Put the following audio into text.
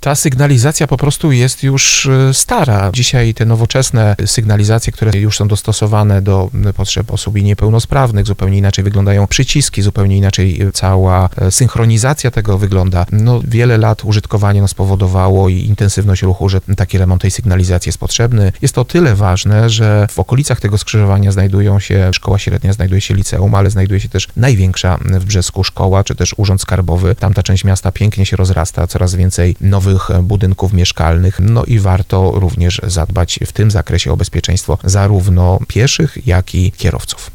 Ta sygnalizacja po prostu jest już stara. Dzisiaj te nowoczesne sygnalizacje, które już są dostosowane do potrzeb osób niepełnosprawnych, zupełnie inaczej wyglądają przyciski, zupełnie inaczej cała synchronizacja tego wygląda. Wiele lat użytkowania spowodowało i intensywność ruchu, że taki remont tej sygnalizacji jest potrzebny. Jest to o tyle ważne, że w okolicach tego skrzyżowania znajdują się szkoła średnia, znajduje się liceum, ale znajduje się też największa w Brzesku szkoła, czy też urząd skarbowy. Tamta część miasta pięknie się rozrasta, coraz więcej nowych budynków mieszkalnych, i warto również zadbać w tym zakresie o bezpieczeństwo zarówno pieszych, jak i kierowców.